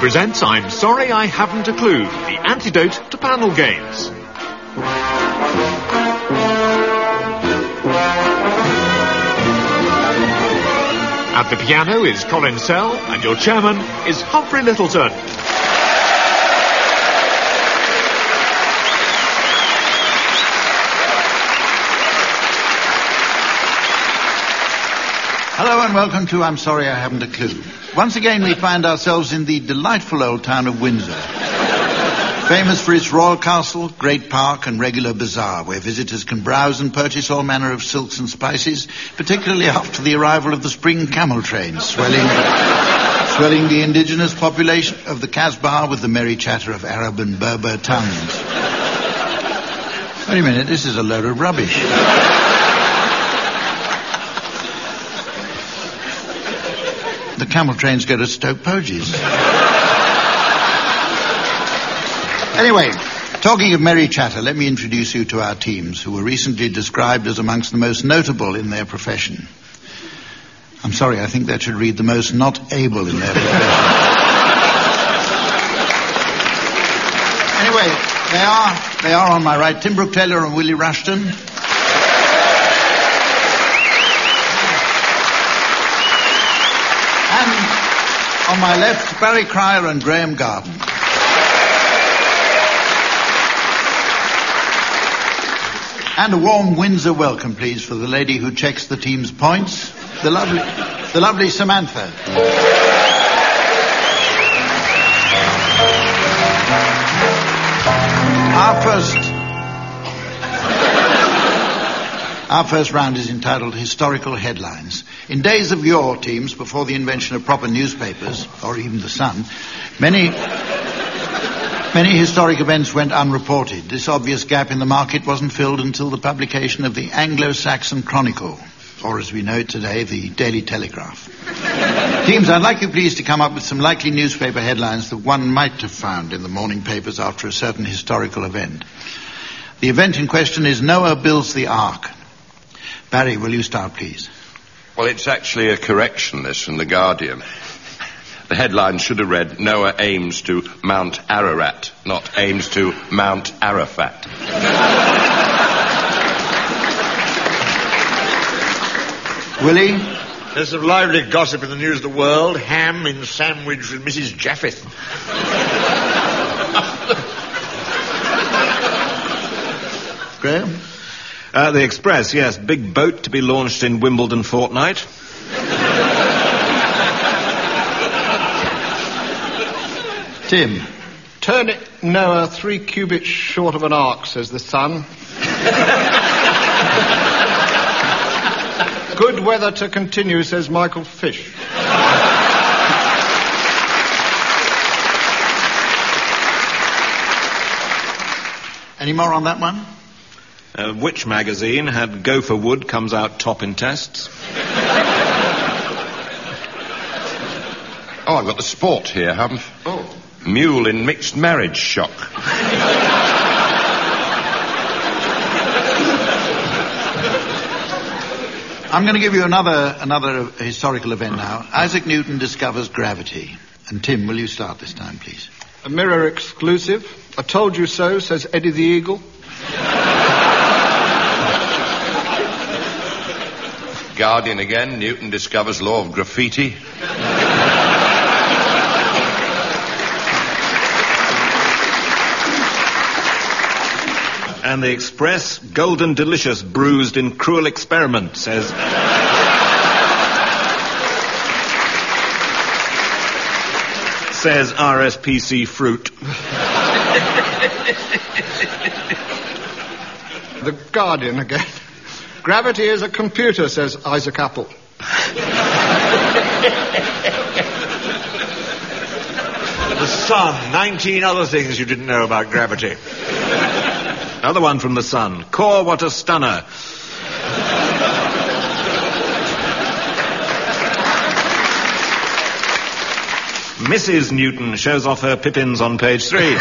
presents I'm Sorry I Haven't a Clue, the antidote to panel games. At the piano is Colin Sell, and your chairman is Humphrey Littleton. Hello and welcome to I'm Sorry I Haven't a Clue. Once again we find ourselves in the delightful old town of Windsor. Famous for its royal castle, great park and regular bazaar where visitors can browse and purchase all manner of silks and spices, particularly after the arrival of the spring camel train, swelling the indigenous population of the Casbah with the merry chatter of Arab and Berber tongues. Wait a minute, this is a load of rubbish. The camel trains go to Stoke Poges. Anyway, talking of merry chatter, let me introduce you to our teams, who were recently described as amongst the most notable in their profession. I'm sorry, I think that should read the most not able in their profession. Anyway, they are on my right, Tim Brooke Taylor and Willie Rushton. And on my left, Barry Cryer and Graham Garden. And a warm Windsor welcome, please, for the lady who checks the team's points, the lovely Samantha. Our first round is entitled Historical Headlines. In days of yore, teams, before the invention of proper newspapers, or even the Sun, many historic events went unreported. This obvious gap in the market wasn't filled until the publication of the Anglo-Saxon Chronicle, or as we know it today, the Daily Telegraph. Teams, I'd like you please to come up with some likely newspaper headlines that one might have found in the morning papers after a certain historical event. The event in question is Noah builds the Ark. Barry, will you start, please? Well, it's actually a correction, this, from The Guardian. The headline should have read, Noah aims to Mount Ararat, not aims to Mount Arafat. Willie? There's some lively gossip in the News of the World. Ham in sandwich with Mrs. Japheth. Graham? The Express, yes. Big boat to be launched in Wimbledon fortnight. Tim? Turn it, Noah, 3 cubits short of an ark, says the Sun. Good weather to continue, says Michael Fish. Any more on that one? Which magazine had Gopher Wood comes out top in tests? Oh, I've got the Sport here, Humph. Oh. Mule in mixed marriage shock. I'm going to give you another historical event now. Isaac Newton discovers gravity. And Tim, will you start this time, please? A Mirror exclusive. I told you so, says Eddie the Eagle. Guardian again, Newton discovers law of graffiti. And the Express, Golden Delicious bruised in cruel experiment, says RSPC Fruit. The Guardian again. Gravity is a computer, says Isaac Apple. The Sun, 19 other things you didn't know about gravity. Another one from the Sun. Core, what a stunner. Mrs. Newton shows off her pippins on page 3.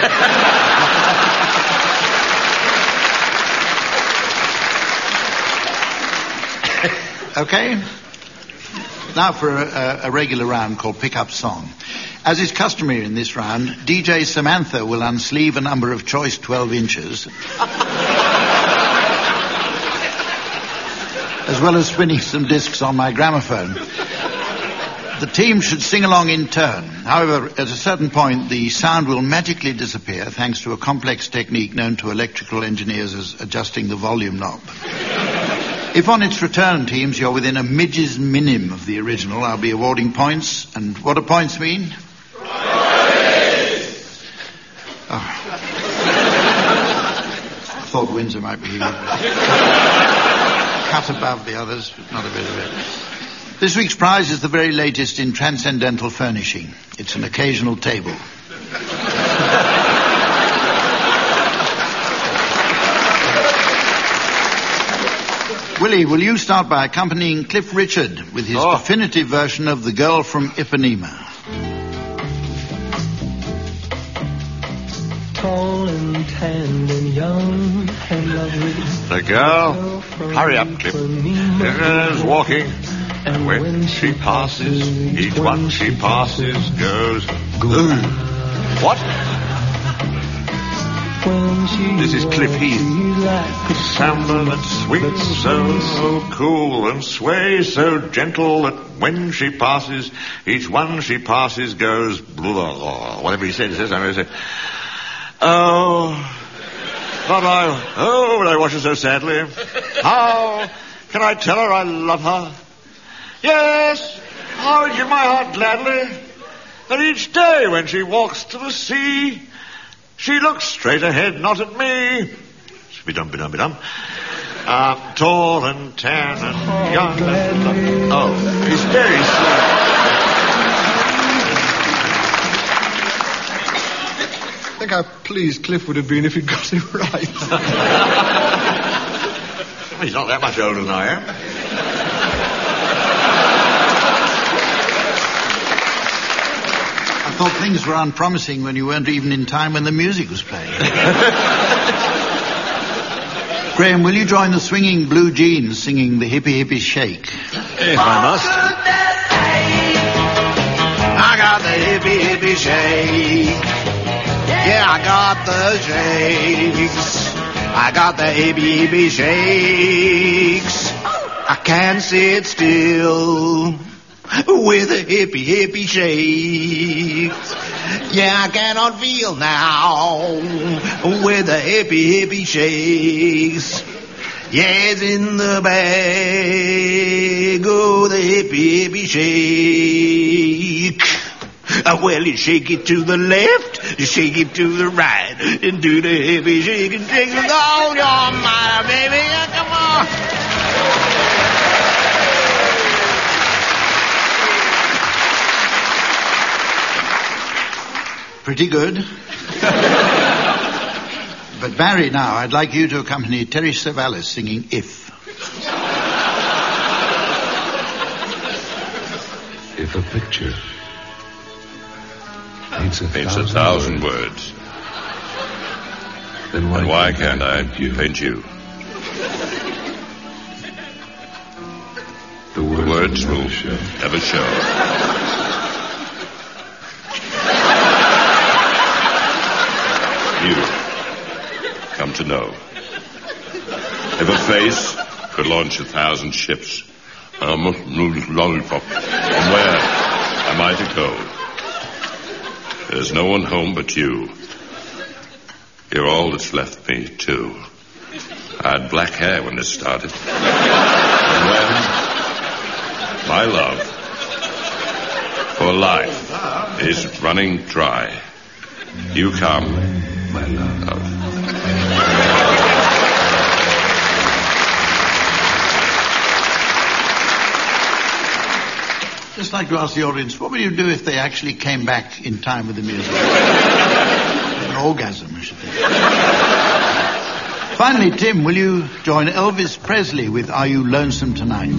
Okay. Now for a regular round called Pick Up Song. As is customary in this round, DJ Samantha will unsleeve a number of choice 12 inches, as well as spinning some discs on my gramophone. The team should sing along in turn. However, at a certain point, the sound will magically disappear thanks to a complex technique known to electrical engineers as adjusting the volume knob. If on its return, teams, you're within a midge's minim of the original, I'll be awarding points. And what do points mean? Oh. I thought Windsor might be cut above the others, but not a bit of it. This week's prize is the very latest in transcendental furnishing. It's an occasional table. Willie, will you start by accompanying Cliff Richard with his definitive version of The Girl from Ipanema? Tall and tanned and young and lovely. The girl. Hurry up, Cliff. There's walking. And when she passes, each one she passes goes. Ooh. What? This is Cliff Heath. Samba that swings so cool and sways so gentle that when she passes, each one she passes goes. Blah, whatever he said, he says, I'm going to say. Oh, but I watch her so sadly. How can I tell her I love her? Yes, I would give my heart gladly that each day when she walks to the sea, she looks straight ahead, not at me. Be-dum. Tall and tan and young and... Oh, he's very slow. I think how pleased Cliff would have been if he'd got it right. He's not that much older than I am. I thought things were unpromising when you weren't even in time when the music was playing. Graham, will you join the swinging Blue Jeans singing the Hippie Hippie Shake? If I must. I got the hippie hippie shake. Yeah, I got the shakes. I got the hippie hippie shakes. I can't sit still with a hippie hippie shakes. Yeah, I cannot feel now with the hippie hippie shakes. Yes, in the bag, oh, the hippie hippie shake. Well, you shake it to the left, you shake it to the right, and do the hippie shake and shake with all your might, baby. Come on. Pretty good. But Barry, now, I'd like you to accompany Terry Savalas singing If. If a picture paints a thousand words, then why can't I paint you? The words will never show. You come to know. If a face could launch 1,000 ships, I must lose lollipop. And where am I to go? There's no one home but you. You're all that's left me, too. I had black hair when this started. And when my love for life is running dry, you come, my love. Just like to ask the audience, what would you do if they actually came back in time with the music? An orgasm, I should think. Finally, Tim, will you join Elvis Presley with Are You Lonesome Tonight?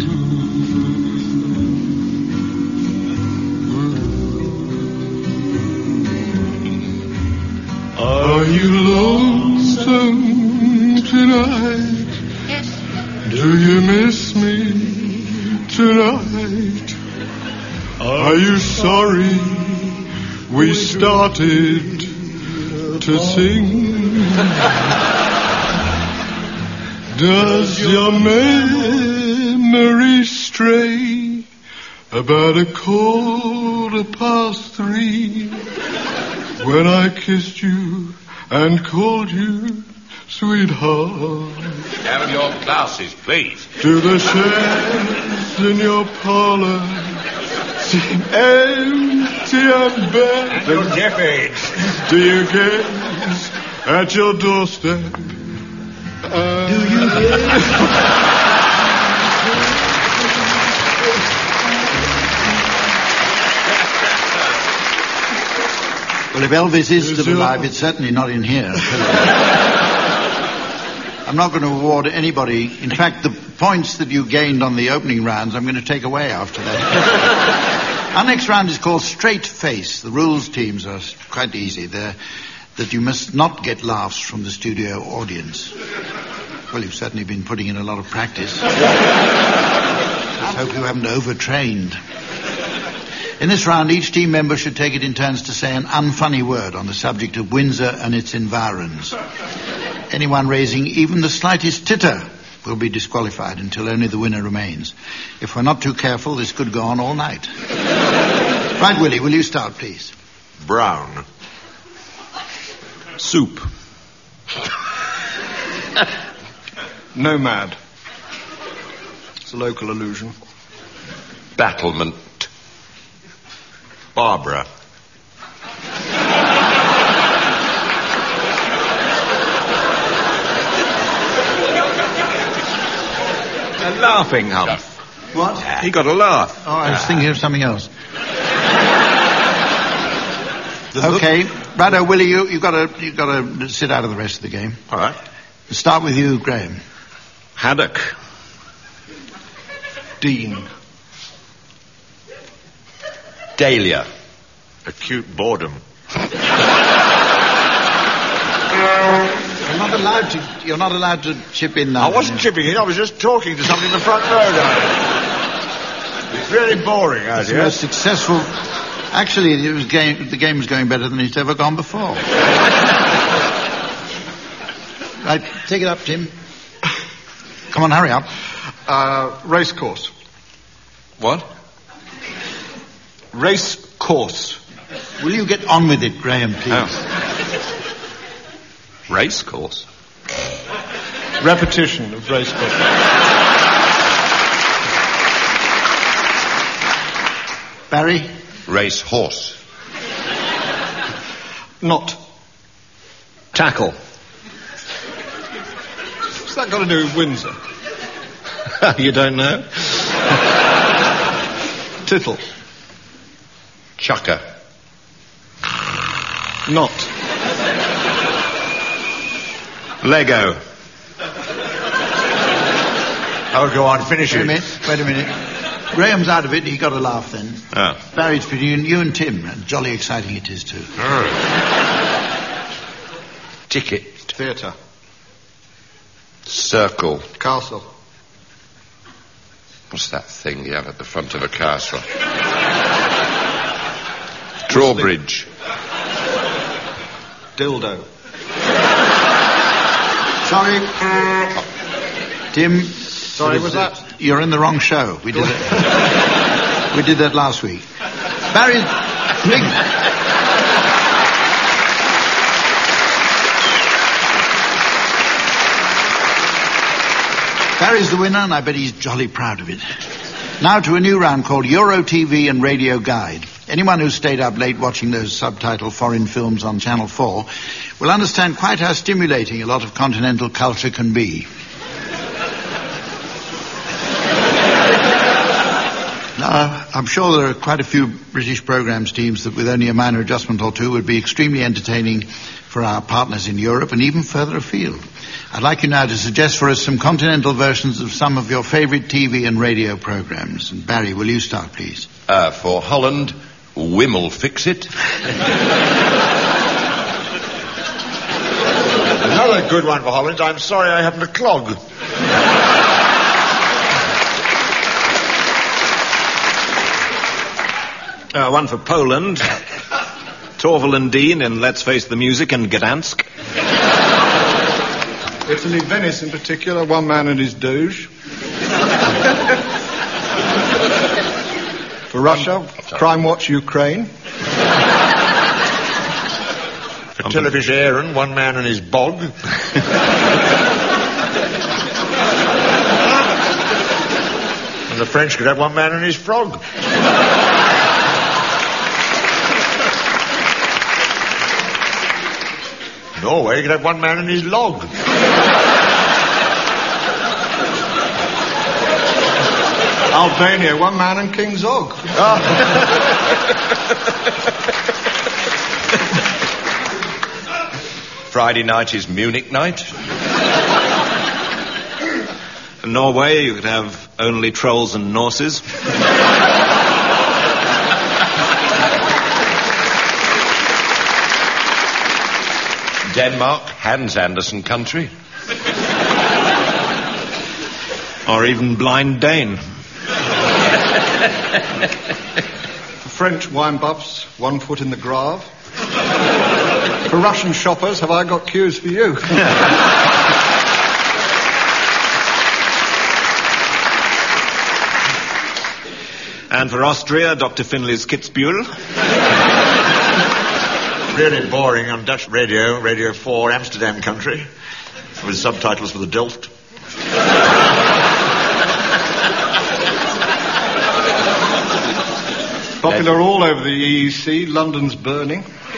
Are you lonesome tonight? Do you miss me tonight? Are you sorry we started to sing. Does your memory stray about 3:15 when I kissed you and called you sweetheart? Have your glasses, please. Do the chairs in your parlor seem empty and bare? And your decades. Do you gaze at your doorstep? Do you Well, if Elvis is still alive, it's certainly not in here. I'm not going to award anybody. In fact, the points that you gained on the opening rounds, I'm going to take away after that. Our next round is called Straight Face. The rules, teams, are quite easy. They're that you must not get laughs from the studio audience. Well, you've certainly been putting in a lot of practice. Let's hope you haven't overtrained. In this round, each team member should take it in turns to say an unfunny word on the subject of Windsor and its environs. Anyone raising even the slightest titter will be disqualified until only the winner remains. If we're not too careful, this could go on all night. Right, Willie, will you start, please? Brown. Soup. Nomad. It's a local allusion. Battlement. Barbara. A laughing hump. What? He got a laugh. Oh, I was thinking of something else. Okay, righto, Willie, you got to sit out of the rest of the game. All right. We'll start with you, Graham. Haddock. Dean. Dahlia. Acute boredom. You're not allowed to chip in now. I wasn't chipping in. I was just talking to somebody in the front row. It's really boring out It's here. the most successful. Actually, the game was going better than it's ever gone before. Right, take it up, Tim. Come on, hurry up. Race course. What? Race course. Will you get on with it, Graham, please? Race course. Repetition of race course. Barry? Race horse. Not. Tackle. What's that got to do with Windsor? You don't know? Tittle. Chucker. Not. Lego. Oh, go on, finish Wait it. a minute. Graham's out of it. He got a laugh then. Oh. Barry, it's between you and Tim. And jolly exciting it is, too. Ticket. Theatre. Circle. Castle. What's that thing you have at the front of a castle? Drawbridge. Dildo. Sorry. Tim. Sorry, was that? You're in the wrong show. We did that. We did that last week. Barry. Barry's the winner, and I bet he's jolly proud of it. Now to a new round called Euro TV and Radio Guide. Anyone who stayed up late watching those subtitled foreign films on Channel 4 will understand quite how stimulating a lot of continental culture can be. Now, I'm sure there are quite a few British programs teams that with only a minor adjustment or two would be extremely entertaining for our partners in Europe and even further afield. I'd like you now to suggest for us some continental versions of some of your favourite TV and radio programs. And Barry, will you start, please? For Holland, Wimmel Fix It. Another good one for Holland. I'm sorry I haven't a clog. One for Poland. Torval and Dean in Let's Face the Music and Gdansk. Italy, Venice in particular, one man and his Doge. For Russia, Crime Watch Ukraine. For Telefish Aaron, one man and his bog. And the French could have one man and his frog. Norway could have one man and his log. Albania, one man and King Zog. Friday night is Munich night. In Norway, you could have only trolls and Norses. Denmark, Hans Andersen country. Or even Blind Dane. For French wine buffs, 1 foot in the grave. For Russian shoppers, have I got cues for you? And for Austria, Dr. Finley's Kitzbühel. Really boring on Dutch radio, Radio 4, Amsterdam country, with subtitles for the Delft. Popular all over the EEC, London's burning.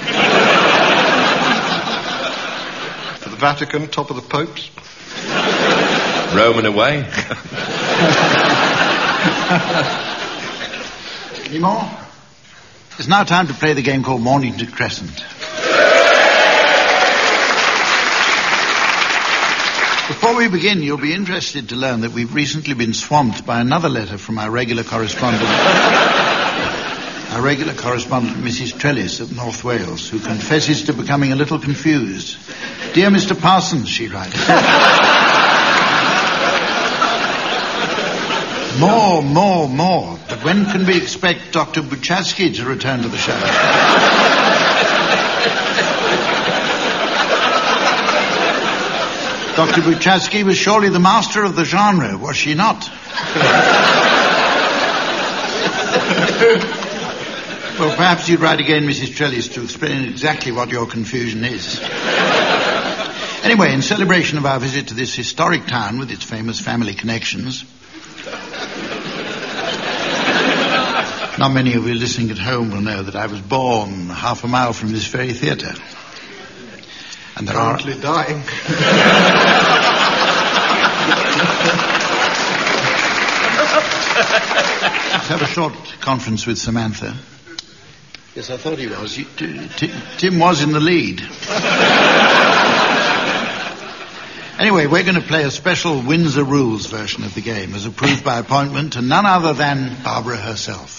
For the Vatican, top of the popes. Rome and away. Any more? It's now time to play the game called Mornington Crescent. Before we begin, you'll be interested to learn that we've recently been swamped by another letter from our regular correspondent, Mrs. Trellis of North Wales, who confesses to becoming a little confused. Dear Mr. Parsons, she writes. More. But when can we expect Dr. Buchatsky to return to the show? Dr. Buchatsky was surely the master of the genre, was she not? Well, perhaps you'd write again, Mrs. Trellis, to explain exactly what your confusion is. Anyway, in celebration of our visit to this historic town with its famous family connections, not many of you listening at home will know that I was born half a mile from this very theatre. And there Currently dying. Let's have a short conference with Samantha. Yes, I thought he was. Tim was in the lead. Anyway, we're going to play a special Windsor Rules version of the game, as approved by appointment to none other than Barbara herself.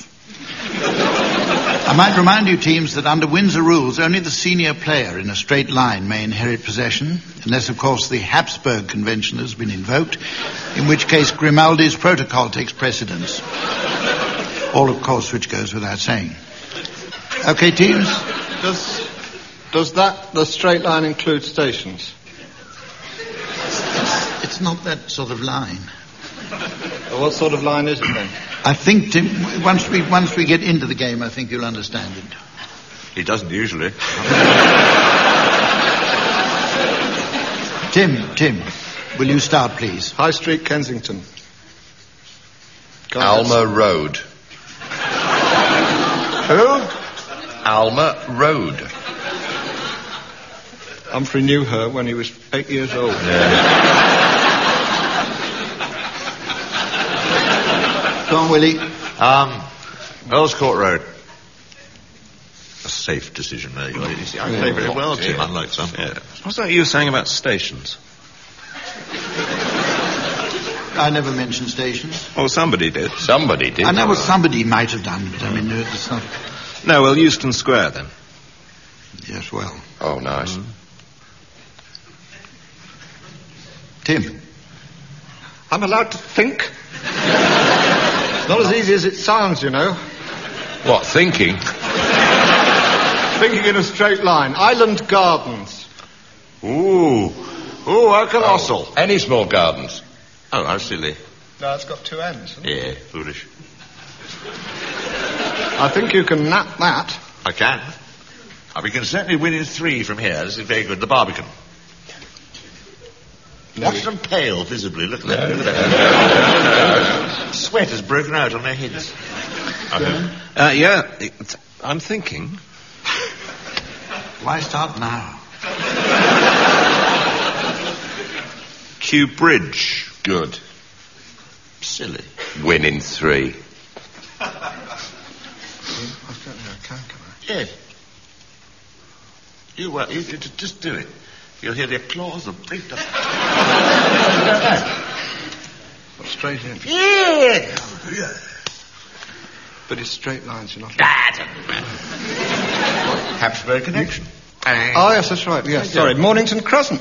I might remind you, teams, that under Windsor Rules, only the senior player in a straight line may inherit possession, unless, of course, the Habsburg Convention has been invoked, in which case Grimaldi's protocol takes precedence. All, of course, which goes without saying. Okay, teams? Does the straight line include stations? It's not that sort of line. Well, what sort of line is it then? I think, Tim, once we get into the game, I think you'll understand it. He doesn't usually. Tim, will you start, please? High Street, Kensington. Alma Road. Who? Alma Road. Humphrey knew her when he was 8 years old. Yeah. Go on, Willie. Earls Court Road. A safe decision there. I play very well, Tim, unlike some. Yeah. What's that you were saying about stations? I never mentioned stations. Oh, somebody did. Somebody did. I know what somebody might have done, but I mean, it's not... No, well, Euston Square, then. Yes, well. Oh, nice. Tim. I'm allowed to think. Not as easy as it sounds, you know. What, thinking? Thinking in a straight line. Island Gardens. Ooh, how colossal. Any small gardens? Oh, how silly. No, it's got two ends, hasn't it? Yeah, foolish. I think you can nap that. I can. We can certainly win in 3 from here. This is very good. The Barbican. Watch them pale visibly. Look at that. Look at that. Sweat has broken out on their heads. I'm thinking. Why start now? Kew Bridge. Good. Silly. Win in 3. Yes. You just do it. You'll hear the applause of break up. Straight in. Yeah. But it's straight lines, you're not... Habsburg connection. Oh, yes, that's right. Yes, sorry. Mornington Crescent.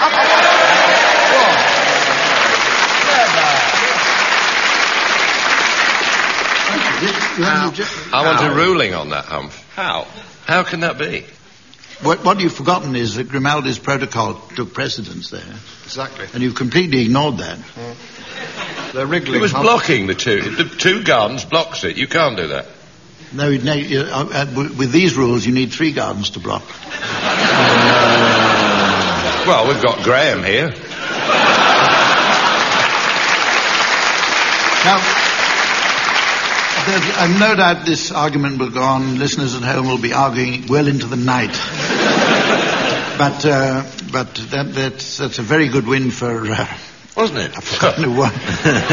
I want a ruling on that, Humph. How? How can that be? What you've forgotten is that Grimaldi's protocol took precedence there. Exactly. And you've completely ignored that. They're wriggling. It was blocking the two. The 2 gardens blocks it. You can't do that. No, with these rules, you need 3 gardens to block. Well, we've got Graham here. Now, I've no doubt this argument will go on. Listeners at home will be arguing well into the night. But that's a very good win for... Wasn't it? I've forgotten who won.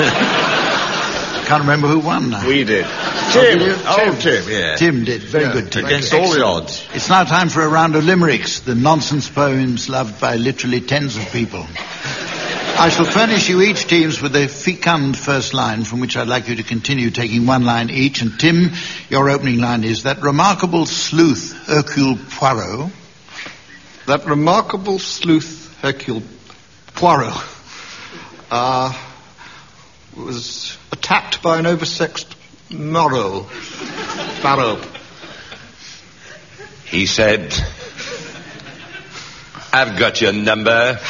Can't remember who won now. We did. Tim, yeah. Tim did. Very good, Tim. Against all the odds. It's now time for a round of limericks, the nonsense poems loved by literally tens of people. I shall furnish you each teams with a fecund first line from which I'd like you to continue taking 1 line each. And Tim, your opening line is, that remarkable sleuth Hercule Poirot. That remarkable sleuth Hercule Poirot was attacked by an oversexed Barrow. He said, I've got your number.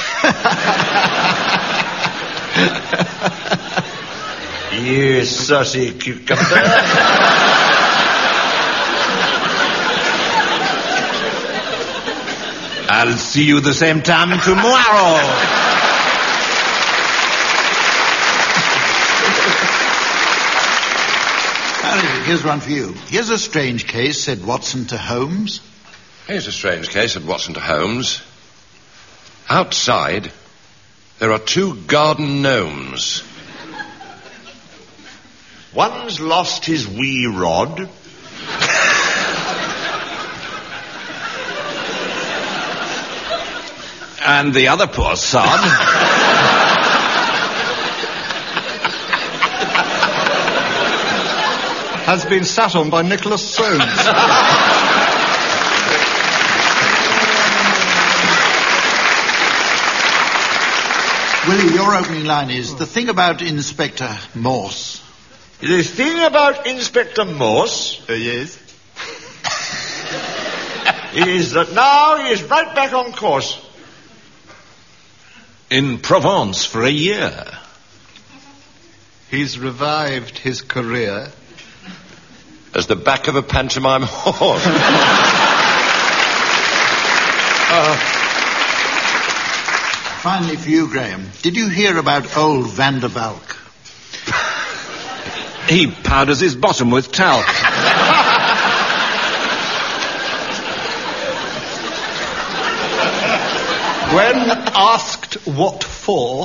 You saucy cucumber. I'll see you the same time tomorrow. Here's one for you. Here's a strange case, said Watson to Holmes. Here's a strange case, said Watson to Holmes. Outside, there are 2 garden gnomes. One's lost his wee rod. And the other poor sod has been sat on by Nicholas Soames. Willie, your opening line is, the thing about Inspector Morse. The thing about Inspector Morse... Yes? is that now he is right back on course. in Provence for a year. He's revived his career as the back of a pantomime horse. Finally for you, Graham, did you hear about old Van der Valk? He powders his bottom with talc. When asked what for,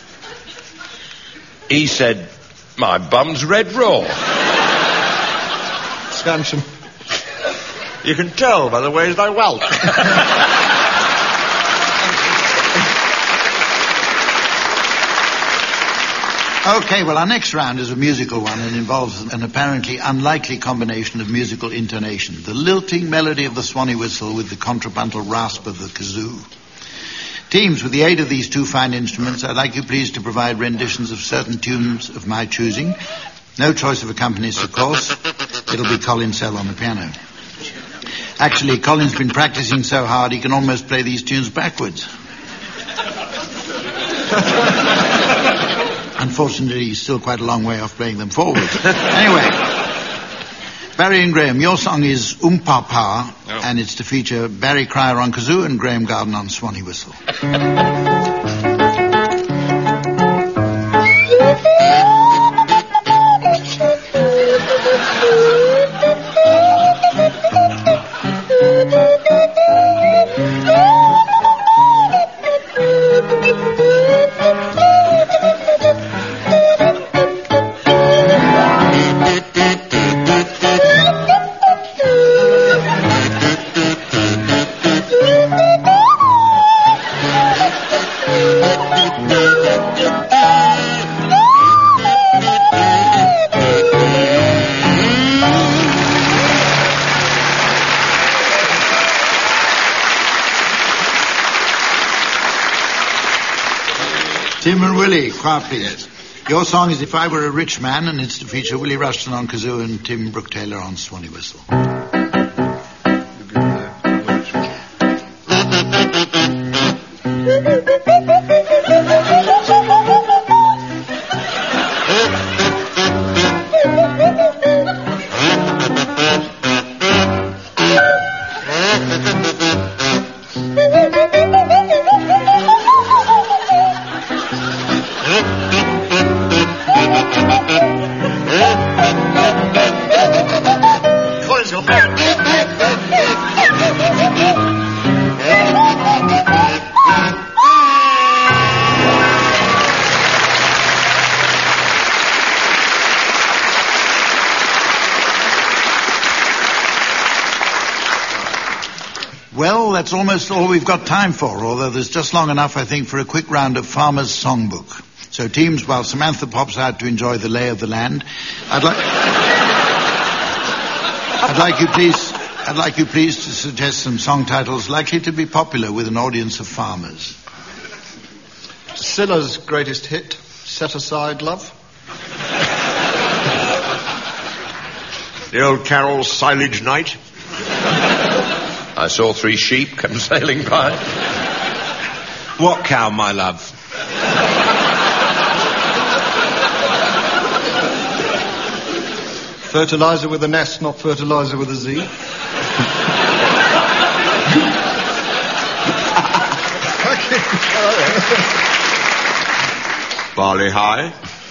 he said, "My bum's red raw." Scansion. You can tell by the ways they welt. Okay, well, our next round is a musical one and involves an apparently unlikely combination of musical intonation. The lilting melody of the swanny whistle with the contrapuntal rasp of the kazoo. Teams, with the aid of these two fine instruments, I'd like you please to provide renditions of certain tunes of my choosing. No choice of accompanist, of course. It'll be Colin Sell on the piano. Actually, Colin's been practicing so hard he can almost play these tunes backwards. Unfortunately, he's still quite a long way off playing them forwards. Anyway, Barry and Graham, your song is Pa, and it's to feature Barry Cryer on kazoo and Graham Garden on swanee whistle. Tim and Willie, quiet please. Your song is If I Were a Rich Man, and it's to feature Willie Rushton on kazoo and Tim Brooke Taylor on swanee whistle. Well, that's almost all we've got time for, although there's just long enough, I think, for a quick round of Farmer's Songbook. So, teams, while Samantha pops out to enjoy the lay of the land, I'd like you please to suggest some song titles likely to be popular with an audience of farmers. Silla's greatest hit, Set Aside Love. The old Carol's Silage Night. I saw 3 sheep come sailing by. What cow, my love? Fertilizer with an S, not fertilizer with a Z. Barley High.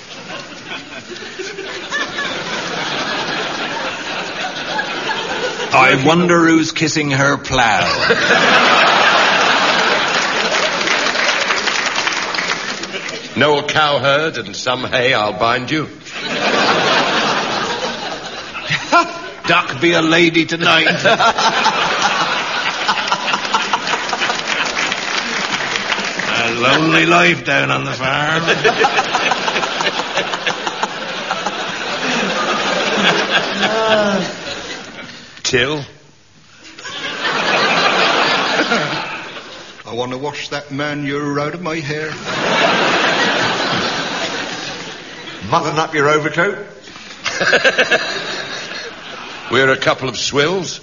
I wonder who's kissing her plough. Noel Cowherd and Some Hay I'll Bind You. Duck be a lady tonight. A lonely life down on the farm. Till. I want to wash that manure out of my hair. Mutton up your overcoat. We're a couple of swills.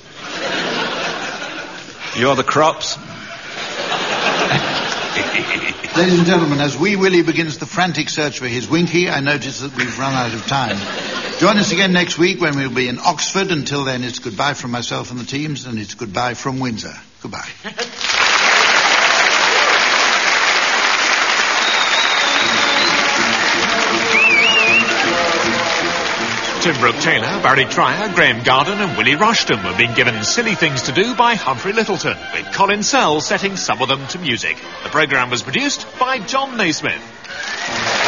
You're the crops. Ladies and gentlemen, as Wee Willie begins the frantic search for his Winky, I notice that we've run out of time. Join us again next week when we'll be in Oxford. Until then, it's goodbye from myself and the teams, and it's goodbye from Windsor. Goodbye. Tim Brooke Taylor, Barry Cryer, Graham Garden and Willie Rushton were being given Silly Things to Do by Humphrey Littleton, with Colin Sell setting some of them to music. The programme was produced by John Naismith.